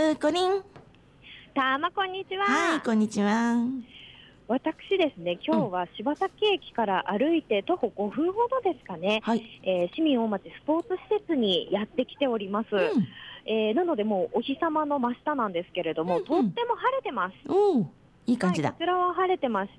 コリン。 たまこんにちは。 はい、こんにちは。 私ですね、今日は柴崎駅から歩いて徒歩5分ほどですかね、 はい。 市民大町スポーツ施設にやってきております。なのでもうお日様の真下なんですけれども、とっても晴れてます。 おお、いい感じだ。 はい、こちらは晴れてまして、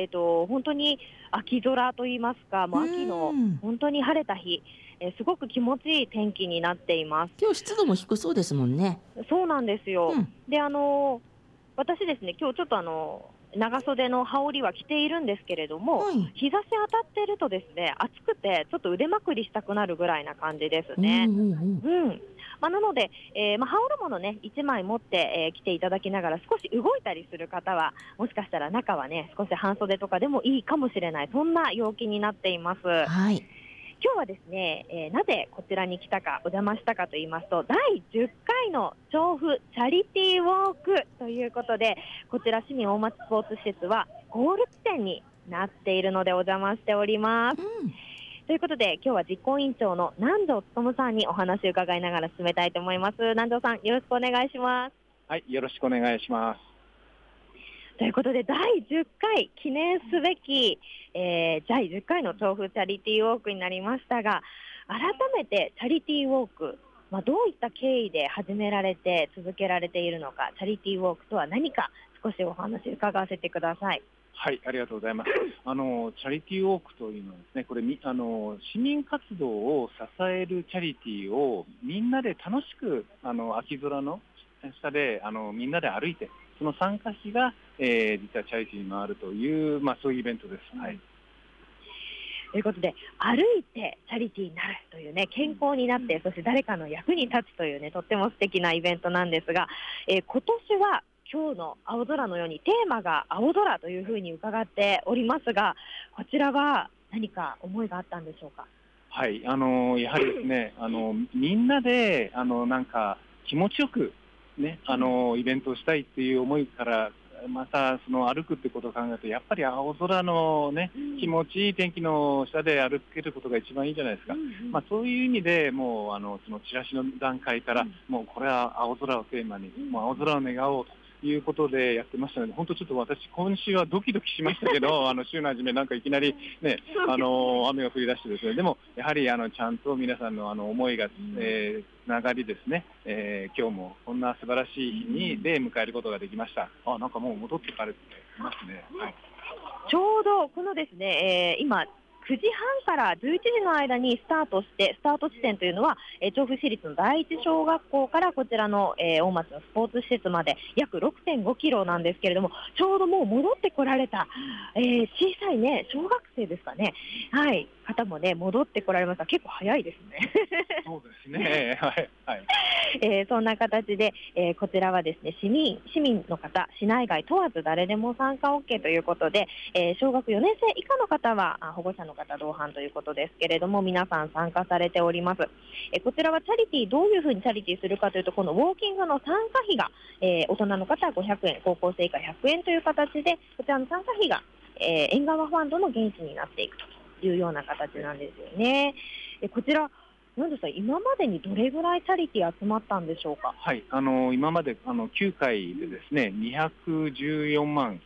本当に秋空といいますか、もう秋の本当に晴れた日、すごく気持ちいい天気になっています。 今日湿度も低そうですもんね。 そうなんですよ。で、私ですね、今日ちょっと長袖の羽織は着ているんですけれども、日差し当たっているとですね、暑くてちょっと腕まくりしたくなるぐらいな感じですね。なので、羽織るものね、1枚持って、来ていただきながら少し動いたりする方は、もしかしたら中はね、少し半袖とかでもいいかもしれない、そんな陽気になっています。 はい。 今日はですね、なぜこちらに来たか、お邪魔したかと言いますと、第10回の調布チャリティーウォークということで、こちら市民大町スポーツ施設はゴール地点になっているのでお邪魔しております。ということで、今日は実行委員長の南條勉さんにお話を伺いながら進めたいと思います。南條さん、よろしくお願いします。 はい、よろしくお願いします。 ということで、第10回記念すべき、第10回の調布チャリティーウォークになりましたが、改めてチャリティーウォーク、どういった経緯で始められて続けられているのか、チャリティーウォークとは何か、少しお話伺わせてください。 はい、ありがとうございます。チャリティーウォークというのはですね、これ市民活動を支えるチャリティーをみんなで楽しく秋空の下でみんなで歩いて、その参加費が、実はチャリティーに回るという、そういうイベントです。はい。 ということで、歩いてチャリティーになるというね、健康になって、そして誰かの役に立つというね、とっても素敵なイベントなんですが、今年は今日の青空のようにテーマが青空というふうに伺っておりますが、こちらは何か思いがあったんでしょうか。 はい、やはりですね、みんなでなんか気持ちよくね、イベントをしたいっていう思いから、またその歩くってことを考えると、やっぱり青空のね、気持ちいい天気の下で歩けることが一番いいじゃないですか。そういう意味でもうそのチラシの段階から、もうこれは青空をテーマに、もう青空を願おうということでやってましたので、本当ちょっと私今週はドキドキしましたけど週の初めなんかいきなりね、雨が降り出してですね、でもやはりちゃんと皆さんの思いがつながりですね、今日もこんな素晴らしい日にで迎えることができました。なんかもう戻ってかれてますね。はい、 ちょうどこのですね、今9時半から11時の間にスタートして、スタート地点というのは、調布市立の第一小学校からこちらの、大町のスポーツ施設まで約 6.5 キロなんですけれども、ちょうどもう戻ってこられた、小さいね、小学生ですかね、はい、方もね、戻ってこられました。結構早いですね。 そうですね。はい。はい。 そんな形で、こちらはですね、市民の方、市内外問わず誰でも参加 OK ということで、小学4年生以下の方は保護者の方同伴ということですけれども、皆さん参加されております。こちらはチャリティー、どういうふうにチャリティーするかというと、このウォーキングの参加費が、大人の方は500円、高校生以下100円という形で、こちらの参加費が、縁側ファンドの原資になっていくというような形なんですよね。こちらなんですか、今までにどれぐらいチャリティー集まったんでしょうか。 はい、今まで9回でですね、214万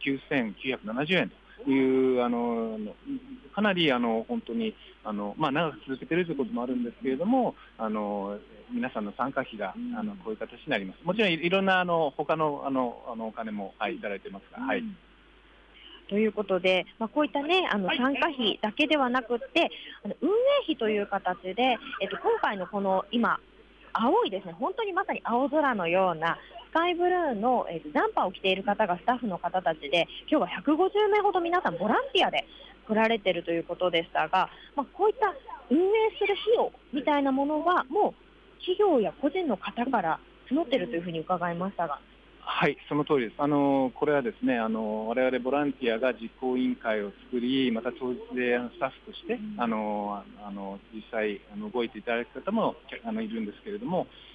9970円というかなり本当に長く続けているということもあるんですけれども、皆さんの参加費がこういう形になります。もちろんいろんな他のお金も、いただいてますが、はい。 ということで、こういったね、参加費だけではなくって、運営費という形で、今回のこの今、青いですね、本当にまさに青空のようなスカイブルーの、ジャンパーを着ている方がスタッフの方たちで、今日は150名ほど皆さんボランティアで来られているということでしたが、こういった運営する費用みたいなものは、もう企業や個人の方から募っているというふうに伺いましたが。 はい、その通りです。これはですね、我々ボランティアが実行委員会を作り、また当日でスタッフとして、実際動いていただく方もいるんですけれども、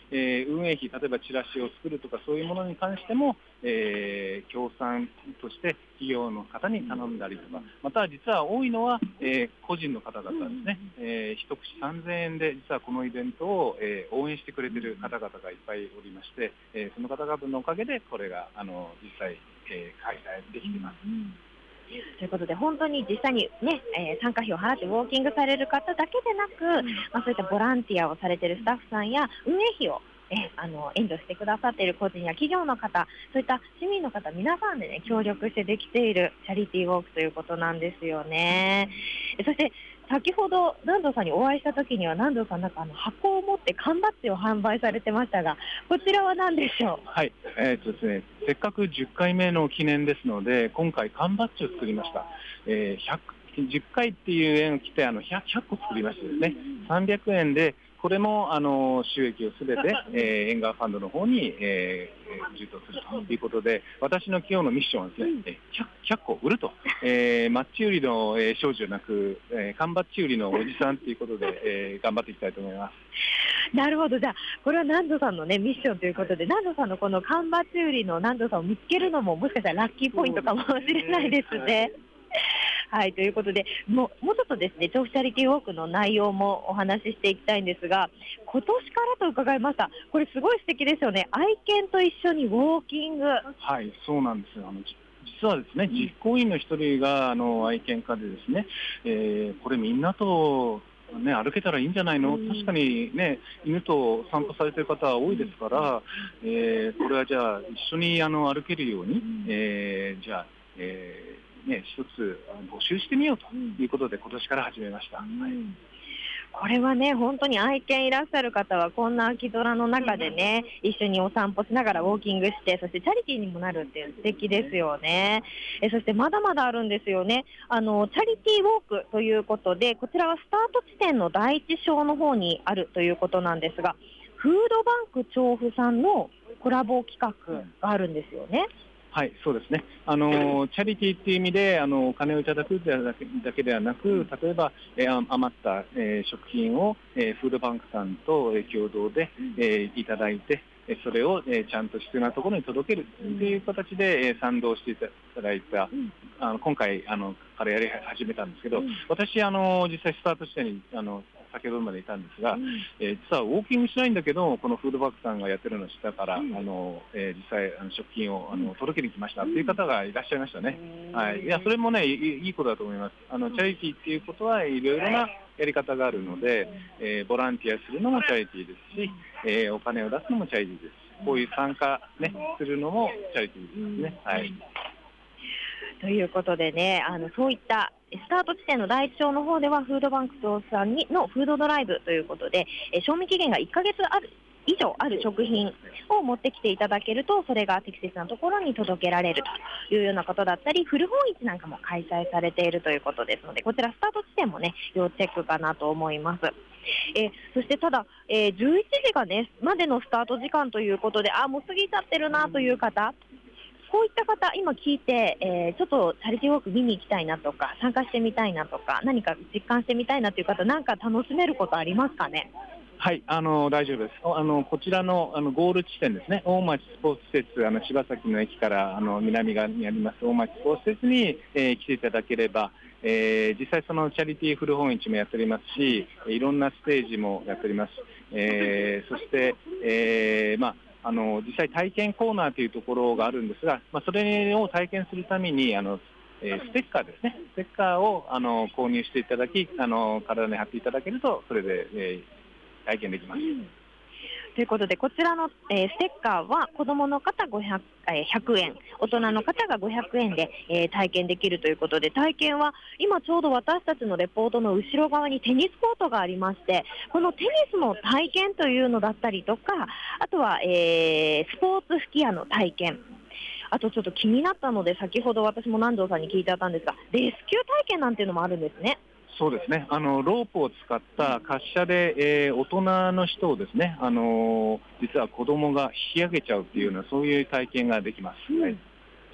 運営費、例えばチラシを作るとかそういうものに関しても、協賛として企業の方に頼んだりとか、また実は多いのは、個人の方々ですね、一口3000円で実はこのイベントを、応援してくれている方々がいっぱいおりまして、その方々のおかげでこれが実際、開催できています。 ということで、本当に実際に、ね参加費を払ってウォーキングされる方だけでなく、そういったボランティアをされているスタッフさんや運営費を援助してくださっている個人や企業の方、そういった市民の方、皆さんで、協力してできているチャリティーウォークということなんですよね。そして先ほど南條さんにお会いしたときには、南條さん箱を持って缶バッジを販売されてましたが、こちらは何でしょう？ はい、ですね、せっかく10回目の記念ですので、今回缶バッジを作りました。10回っていう円を切って100個作りましてですね、300円で、これも収益をすべて、縁側ファンドの方に、充当するということで、私の今日のミッションはですね、100個売ると、マッチ売りの、少女じゃなく、缶バッジ売りのおじさんということで、頑張っていきたいと思います。 なるほど。じゃあこれは南條さんのねミッションということで、南條さんのこの缶バッジ売りの南條さんを見つけるのももしかしたらラッキーポイントかもしれないですね。はい、ということで、もうちょっとですね、調布チャリティーウォークの内容もお話ししていきたいんですが、今年からと伺いました。これすごい素敵ですよね。愛犬と一緒にウォーキング。 はい、そうなんですよ。実はですね、実行委員の一人が愛犬家でですね、これみんなと歩けたらいいんじゃないの、確かにね、犬と散歩されてる方は多いですから、これはじゃあ一緒に歩けるように、じゃあ、一つ募集してみようということで、今年から始めました。 これはね、本当に愛犬いらっしゃる方は、こんな秋空の中でね、一緒にお散歩しながらウォーキングして、そしてチャリティーにもなるっていう素敵ですよね。そしてまだまだあるんですよね。チャリティーウォークということで、こちらはスタート地点の第一章の方にあるということなんですが、フードバンク調布さんのコラボ企画があるんですよね。 はい、そうですね。チャリティーっていう意味で、お金をいただくだけではなく、例えば、余った、食品を、フードバンクさんと共同で、いただいて、それを、ちゃんと必要なところに届けるという形で、賛同していただいた、今回からやり始めたんですけど、私、実際スタート地点に先ほどまでいたんですが、実はウォーキングしないんだけど、このフードバンクさんがやってるのを知ったから、実際食品を届けに来ましたという方がいらっしゃいましたね。はい、いやそれもね、いいことだと思います。チャリティーっていうことはいろいろなやり方があるので、ボランティアするのもチャリティーですし、お金を出すのもチャリティーです。こういう参加、するのもチャリティーですね。はい。 ということでね、そういったスタート地点の第一章の方では、フードバンク調布さんのフードドライブということで、賞味期限が1ヶ月以上ある食品を持ってきていただけると、それが適切なところに届けられるというようなことだったり、古本市なんかも開催されているということですので、こちらスタート地点もね、要チェックかなと思います。そしてただ、11時がねまでのスタート時間ということで、もう過ぎちゃってるなという方、こういった方、今聞いて、ちょっとチャリティーウォーク見に行きたいなとか、参加してみたいなとか、何か実感してみたいなという方、なんか楽しめることありますかね？ はい、大丈夫です。こちらのゴール地点ですね、大町スポーツ施設、柴崎の駅から南側にあります大町スポーツ施設に、来ていただければ、実際そのチャリティー古本市もやっておりますし、いろんなステージもやっております。そして、実際体験コーナーというところがあるんですが、それを体験するためにステッカーですね、ステッカーを購入していただき、体に貼っていただけると、それで、体験できます。 ということで、こちらの、ステッカーは子どもの方100円、大人の方が500円で、体験できるということで、体験は今ちょうど私たちのレポートの後ろ側にテニスコートがありまして、このテニスの体験というのだったりとか、あとは、スポーツ吹き矢の体験、あとちょっと気になったので、先ほど私も南條さんに聞いてあったんですが、レスキュー体験なんていうのもあるんですね。 そうですね、ロープを使った滑車で、大人の人をですね、実は子供が引き上げちゃうっていうような、そういう体験ができます。はい。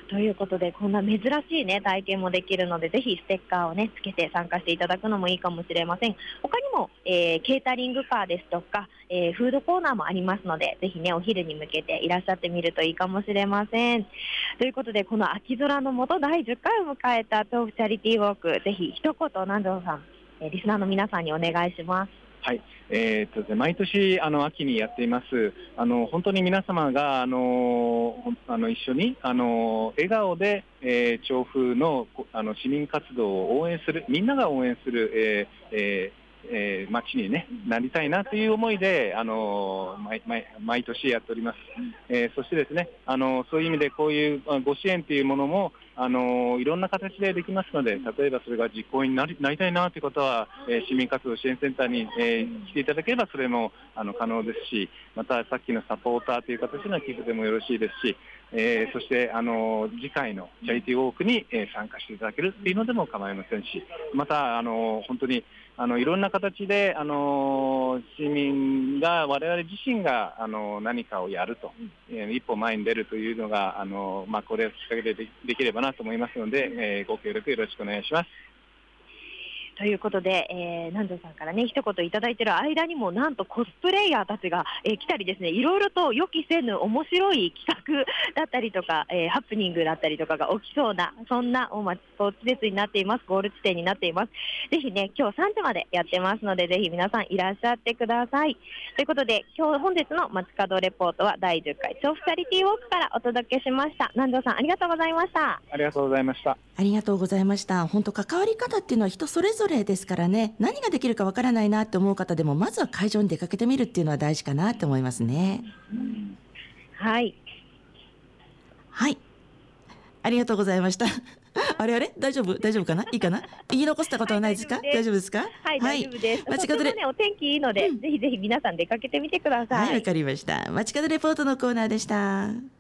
ということで、こんな珍しいね、体験もできるので、ぜひステッカーをね、つけて参加していただくのもいいかもしれません。他にも、ケータリングカーですとか、フードコーナーもありますので、ぜひね、お昼に向けていらっしゃってみるといいかもしれません。ということで、この秋空の下、第10回を迎えた調布チャリティーウォーク、ぜひ一言、南條さん、リスナーの皆さんにお願いします。 はい、毎年秋にやっています。本当に皆様が一緒に笑顔で、調布の市民活動を応援する、みんなが応援する、街に、ね、なりたいなという思いで毎年やっております。そしてですね、そういう意味でこういうご支援というものもいろんな形でできますので、例えばそれが実行委員になりたいなという方は、市民活動支援センターに、来ていただければそれも可能ですし、またさっきのサポーターという形の寄付でもよろしいですし、そして次回のチャリティーウォークに、参加していただけるというのでも構いませんし、また本当にいろんな形で市民が、我々自身が何かをやると、一歩前に出るというのがこれをきっかけで できればなと思いますので、ご協力よろしくお願いします。 ということで、南條さんからね、一言いただいている間にも、なんとコスプレイヤーたちが、来たりですね、いろいろと予期せぬ面白い企画だったりとか、ハプニングだったりとかが起きそうな、そんな大町スポーツ施設になっています。ゴール地点になっています。ぜひね、今日3時までやってますので、ぜひ皆さんいらっしゃってください。ということで、本日の街角レポートは第10回調布チャリティーウォークからお届けしました。南條さん、ありがとうございました。 ありがとうございました。 ありがとうございました。本当、関わり方っていうのは人それぞれですからね、何ができるかわからないなって思う方でも、まずは会場に出かけてみるっていうのは大事かなと思いますね。 はい。 はい。ありがとうございました。あれ大丈夫かな、いいかな、言い残したことはないですか？大丈夫ですか？ はい、大丈夫です。 街角でね、お天気いいので、ぜひぜひ皆さん出かけてみてください。 はい、わかりました。街角レポートのコーナーでした。